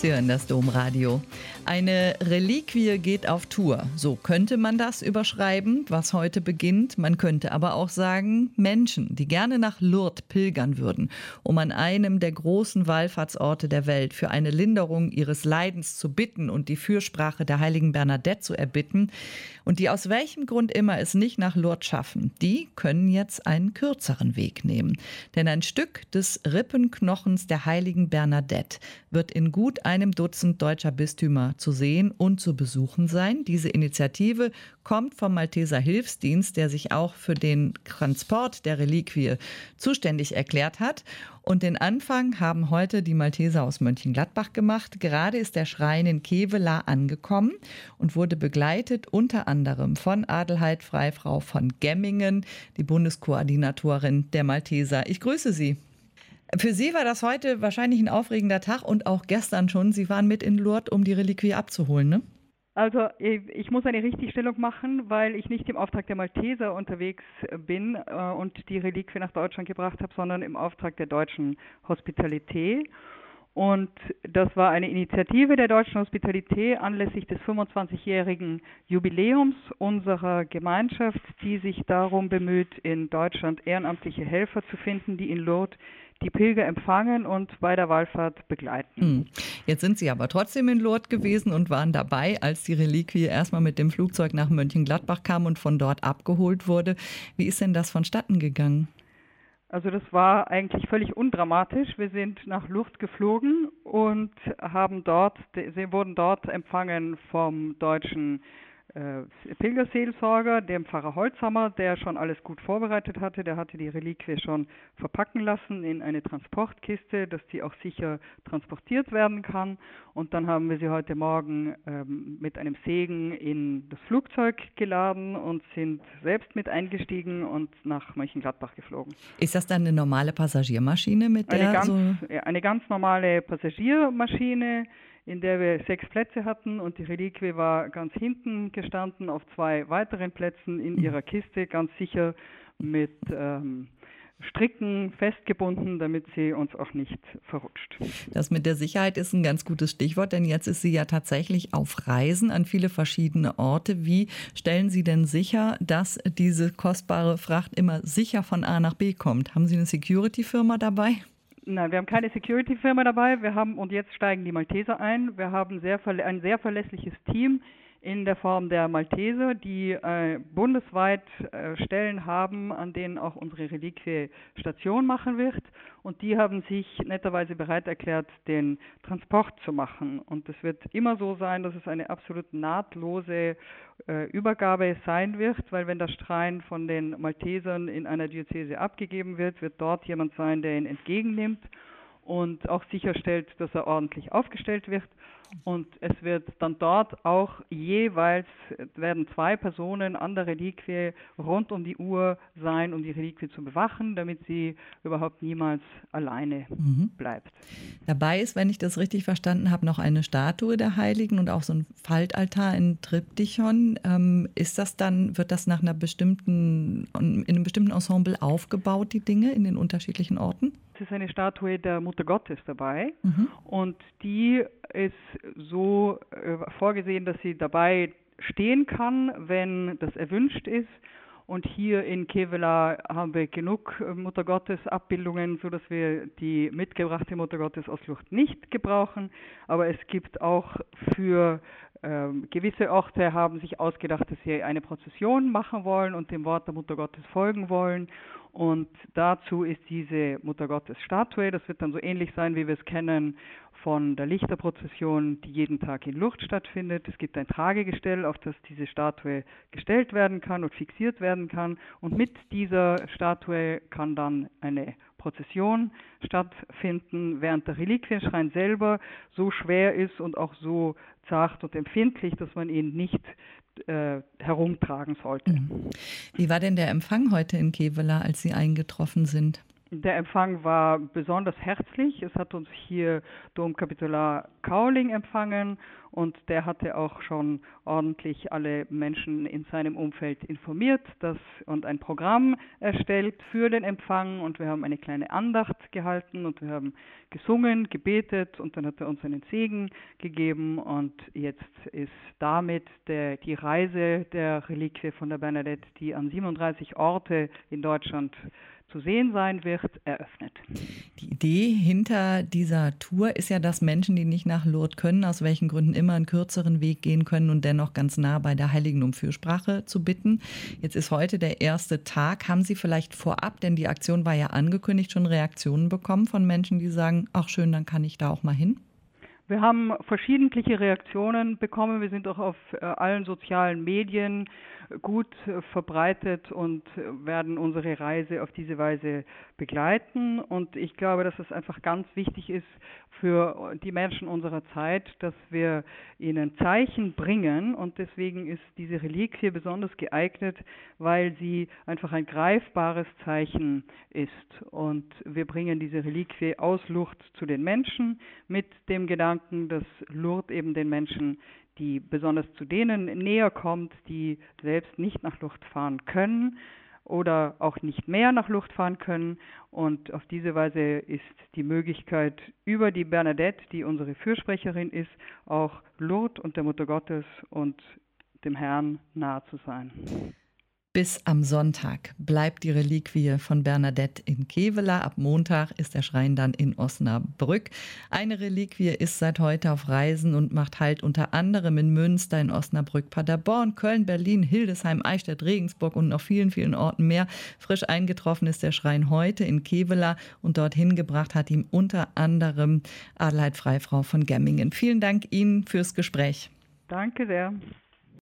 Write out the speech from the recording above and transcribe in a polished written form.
Sie hören das Domradio. Eine Reliquie geht auf Tour. So könnte man das überschreiben, was heute beginnt. Man könnte aber auch sagen, Menschen, die gerne nach Lourdes pilgern würden, um an einem der großen Wallfahrtsorte der Welt für eine Linderung ihres Leidens zu bitten und die Fürsprache der heiligen Bernadette zu erbitten und die aus welchem Grund immer es nicht nach Lourdes schaffen, die können jetzt einen kürzeren Weg nehmen. Denn ein Stück des Rippenknochens der heiligen Bernadette wird in gut einem Dutzend deutscher Bistümer zu sehen und zu besuchen sein. Diese Initiative kommt vom Malteser Hilfsdienst, der sich auch für den Transport der Reliquie zuständig erklärt hat. Und den Anfang haben heute die Malteser aus Mönchengladbach gemacht. Gerade ist der Schrein in Kevelaer angekommen und wurde begleitet unter anderem von Adelheid Freifrau von Gemmingen, die Bundeskoordinatorin der Malteser. Ich grüße Sie. Für Sie war das heute wahrscheinlich ein aufregender Tag und auch gestern schon. Sie waren mit in Lourdes, um die Reliquie abzuholen, ne? Also ich muss eine Richtigstellung machen, weil ich nicht im Auftrag der Malteser unterwegs bin und die Reliquie nach Deutschland gebracht habe, sondern im Auftrag der deutschen Hospitalität. Und das war eine Initiative der deutschen Hospitalität anlässlich des 25-jährigen Jubiläums unserer Gemeinschaft, die sich darum bemüht, in Deutschland ehrenamtliche Helfer zu finden, die in Lourdes die Pilger empfangen und bei der Wallfahrt begleiten. Jetzt sind Sie aber trotzdem in Lourdes gewesen und waren dabei, als die Reliquie erstmal mit dem Flugzeug nach Mönchengladbach kam und von dort abgeholt wurde. Wie ist denn das vonstatten gegangen? Also das war eigentlich völlig undramatisch. Wir sind nach Lourdes geflogen und sie wurden dort empfangen vom deutschen Pilgerseelsorger, dem Pfarrer Holzhammer, der schon alles gut vorbereitet hatte. Der hatte die Reliquie schon verpacken lassen in eine Transportkiste, dass die auch sicher transportiert werden kann. Und dann haben wir sie heute Morgen mit einem Segen in das Flugzeug geladen und sind selbst mit eingestiegen und nach Mönchengladbach geflogen. Ist das dann eine normale Passagiermaschine, mit der eine ganz normale Passagiermaschine, in der wir 6 Plätze hatten und die Reliquie war ganz hinten gestanden auf 2 weiteren Plätzen in ihrer Kiste, ganz sicher mit Stricken festgebunden, damit sie uns auch nicht verrutscht. Das mit der Sicherheit ist ein ganz gutes Stichwort, denn jetzt ist sie ja tatsächlich auf Reisen an viele verschiedene Orte. Wie stellen Sie denn sicher, dass diese kostbare Fracht immer sicher von A nach B kommt? Haben Sie eine Security-Firma dabei? Nein, wir haben keine Security-Firma dabei. Und jetzt steigen die Malteser ein. Wir haben ein sehr verlässliches Team in der Form der Malteser, die bundesweit Stellen haben, an denen auch unsere Reliquie Station machen wird. Und die haben sich netterweise bereit erklärt, den Transport zu machen. Und es wird immer so sein, dass es eine absolut nahtlose Übergabe sein wird, weil wenn der Schrein von den Maltesern in einer Diözese abgegeben wird, wird dort jemand sein, der ihn entgegennimmt und auch sicherstellt, dass er ordentlich aufgestellt wird. Und es wird dann dort auch werden 2 Personen an der Reliquie rund um die Uhr sein, um die Reliquie zu bewachen, damit sie überhaupt niemals alleine bleibt. Dabei ist, wenn ich das richtig verstanden habe, noch eine Statue der Heiligen und auch so ein Faltaltar in Triptychon. Wird das in einem bestimmten Ensemble aufgebaut, die Dinge in den unterschiedlichen Orten? Es ist eine Statue der Mutter Gottes dabei und die ist so vorgesehen, dass sie dabei stehen kann, wenn das erwünscht ist. Und hier in Kevelaer haben wir genug Mutter Gottes Abbildungen, sodass wir die mitgebrachte Mutter Gottes aus Lourdes nicht gebrauchen. Aber es gibt auch für gewisse Orte haben sich ausgedacht, dass sie eine Prozession machen wollen und dem Wort der Mutter Gottes folgen wollen. Und dazu ist diese Mutter Gottes Statue, das wird dann so ähnlich sein, wie wir es kennen von der Lichterprozession, die jeden Tag in Lourdes stattfindet. Es gibt ein Tragegestell, auf das diese Statue gestellt werden kann und fixiert werden kann. Und mit dieser Statue kann dann eine Prozession stattfinden, während der Reliquienschrein selber so schwer ist und auch so zart und empfindlich, dass man ihn nicht herumtragen sollte. Wie war denn der Empfang heute in Kevelaer, als Sie eingetroffen sind? Der Empfang war besonders herzlich. Es hat uns hier Domkapitular Kauling empfangen und der hatte auch schon ordentlich alle Menschen in seinem Umfeld informiert und ein Programm erstellt für den Empfang, und wir haben eine kleine Andacht gehalten und wir haben gesungen, gebetet, und dann hat er uns einen Segen gegeben, und jetzt ist damit die Reise der Reliquie von der Bernadette, die an 37 Orte in Deutschland zu sehen sein wird, eröffnet. Die Idee hinter dieser Tour ist ja, dass Menschen, die nicht nach Lourdes können, aus welchen Gründen immer, einen kürzeren Weg gehen können und dennoch ganz nah bei der Heiligen um Fürsprache zu bitten. Jetzt ist heute der erste Tag. Haben Sie vielleicht vorab, denn die Aktion war ja angekündigt, schon Reaktionen bekommen von Menschen, die sagen, ach schön, dann kann ich da auch mal hin? Wir haben verschiedentliche Reaktionen bekommen. Wir sind auch auf allen sozialen Medien gut verbreitet und werden unsere Reise auf diese Weise begleiten. Und ich glaube, dass es einfach ganz wichtig ist für die Menschen unserer Zeit, dass wir ihnen Zeichen bringen. Und deswegen ist diese Reliquie besonders geeignet, weil sie einfach ein greifbares Zeichen ist. Und wir bringen diese Reliquie aus Lourdes zu den Menschen mit dem Gedanken, dass Lourdes eben den Menschen, die besonders zu denen näher kommt, die selbst nicht nach Lourdes fahren können oder auch nicht mehr nach Lourdes fahren können. Und auf diese Weise ist die Möglichkeit, über die Bernadette, die unsere Fürsprecherin ist, auch Lourdes und der Mutter Gottes und dem Herrn nahe zu sein. Bis am Sonntag bleibt die Reliquie von Bernadette in Kevela. Ab Montag ist der Schrein dann in Osnabrück. Eine Reliquie ist seit heute auf Reisen und macht Halt unter anderem in Münster, in Osnabrück, Paderborn, Köln, Berlin, Hildesheim, Eichstätt, Regensburg und noch vielen, vielen Orten mehr. Frisch eingetroffen ist der Schrein heute in Kevela und dorthin gebracht hat ihn unter anderem Adelheid Freifrau von Gemmingen. Vielen Dank Ihnen fürs Gespräch. Danke sehr.